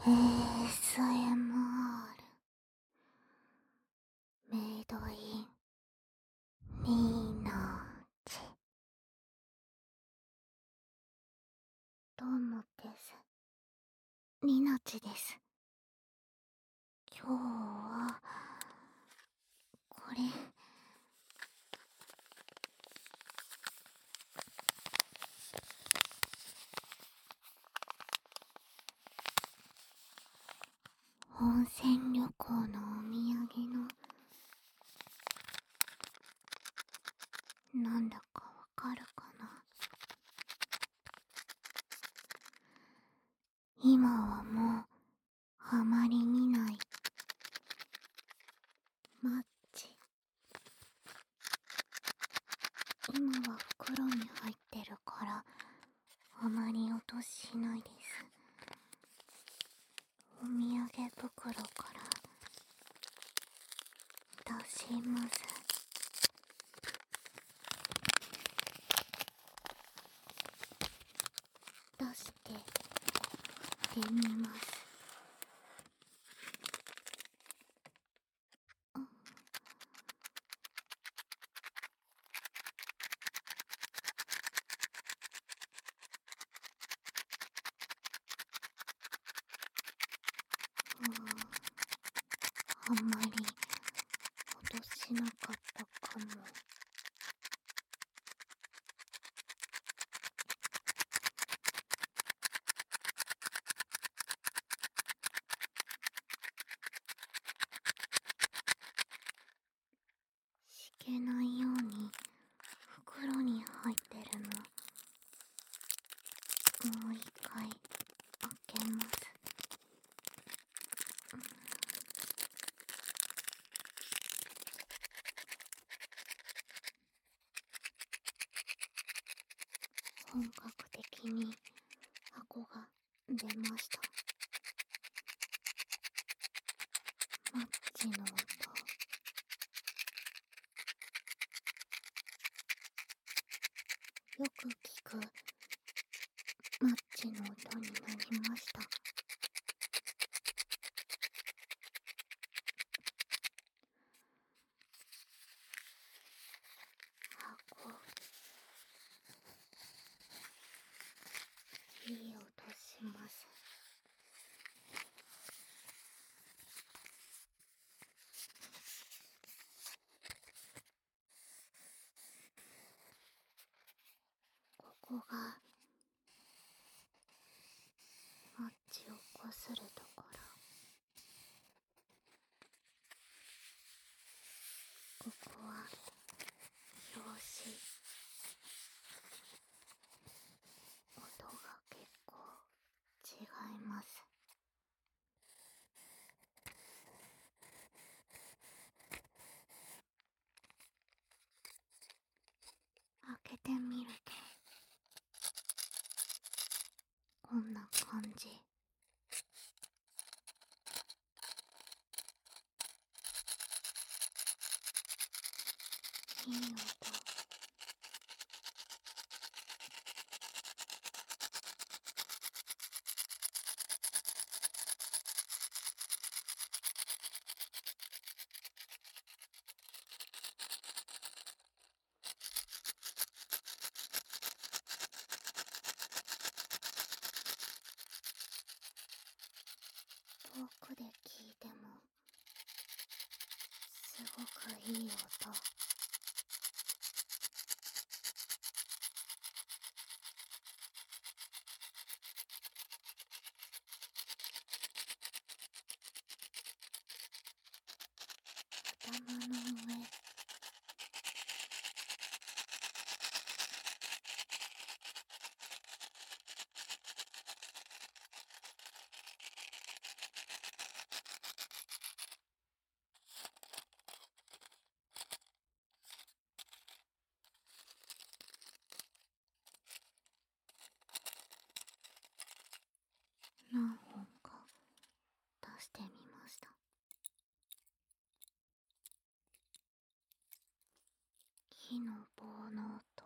ASMR メイドインニーナーチ。どうもです。ニナチです。今日はこれ温泉旅行のお土産のなんだかわかるかな。今はもうあまり見ないマッチ。今は袋に入ってるからあまり音しないです。お土産袋から出します。出してみます。あんまり音しなかったかも。しけないように袋に入ってるのもう一回開けます。本格的に箱が出ました。マッチの音、よく聞くマッチの音になりました。箱、いい音します。ここがマッチをこするところ。ここは表紙。音が結構違います。開けてみるとこんな感じ。いい音。遠くで聞いてもすごくいい音。頭の上、何本か出してみました。木の棒の音、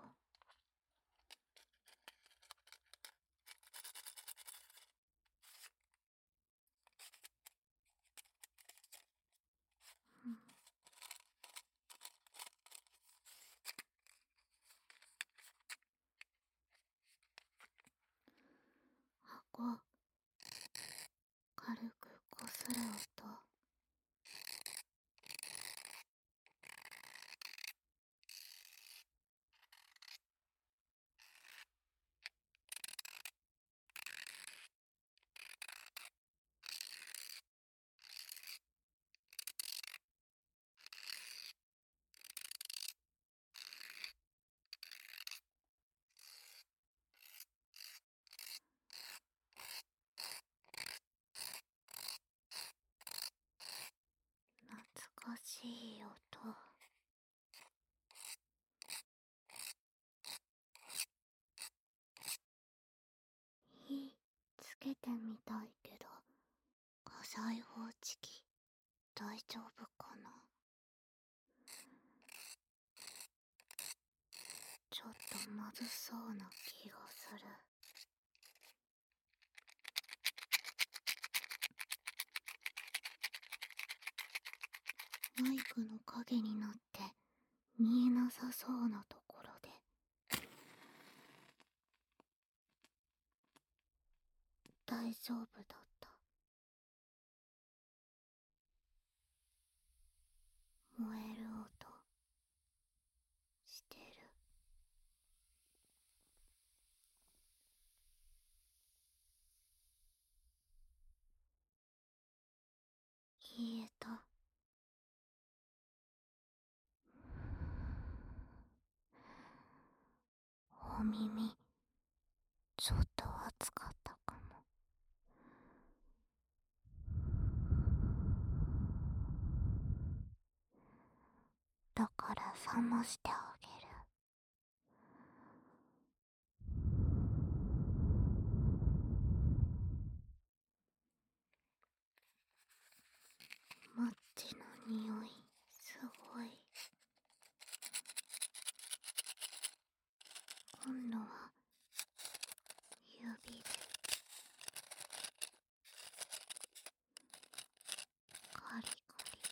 大丈夫かな。ちょっとまずそうな気がする。マイクの影になって見えなさそうなところで大丈夫だった。燃える音してる。消えた。お耳ちょっと熱かったかも。だから冷ましてあげる。マッチの匂いすごい。今度は指でカリカリ。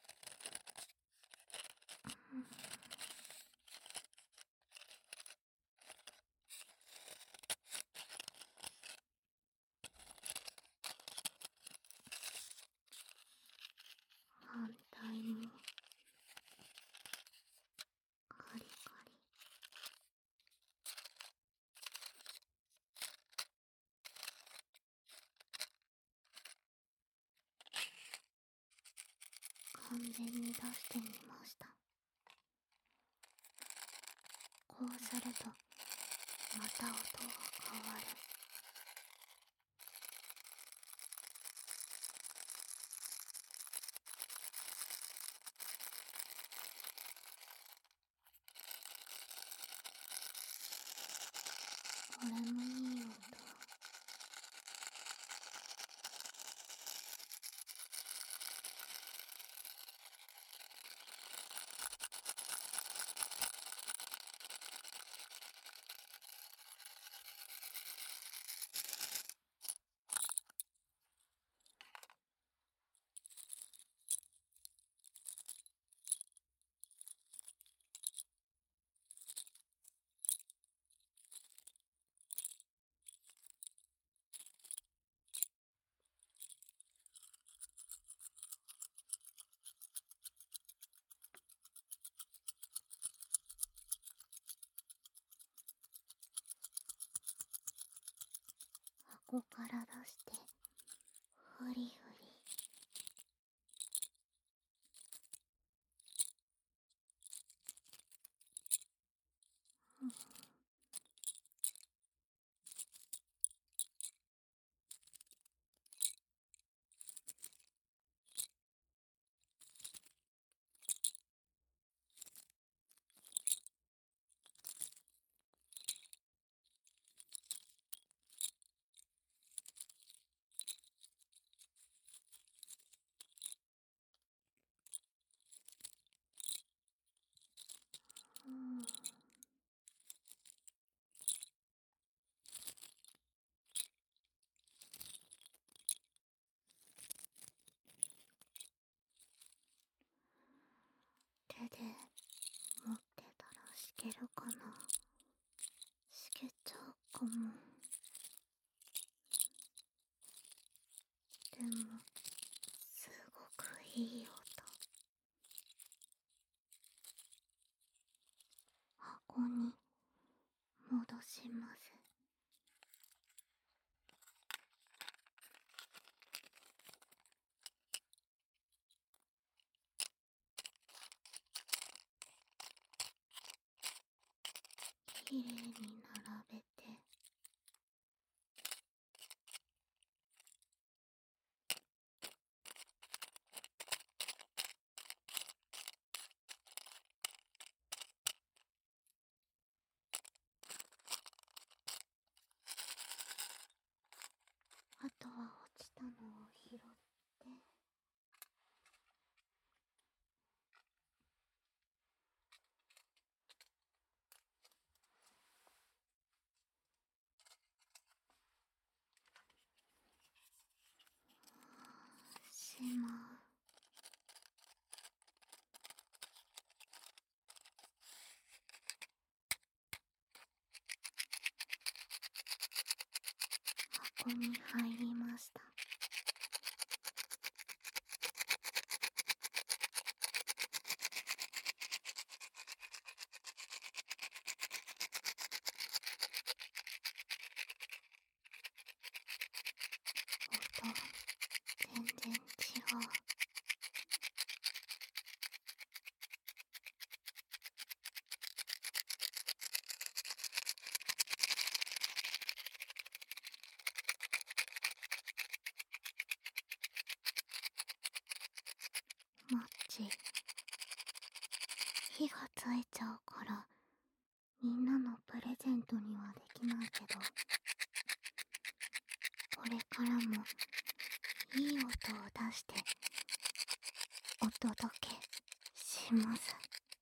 反対もカリカリ。完全に出してみました。こうするとまた音が変わる。これもいい音。箱から出してフリフリ。手で持ってたらしけるかな。しけちゃうかも。でもすごくいい音。箱に戻します。きれいに並べてち火がついちゃうからみんなのプレゼントにはできないけど、これからもいい音を出してお届けします。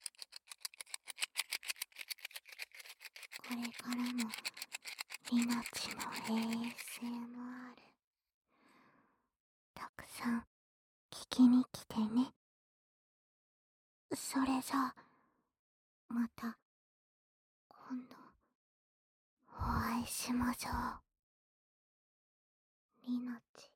これからもみなちの ASMR たくさん聞きに来てね。それじゃあまた今度お会いしましょう。りなち。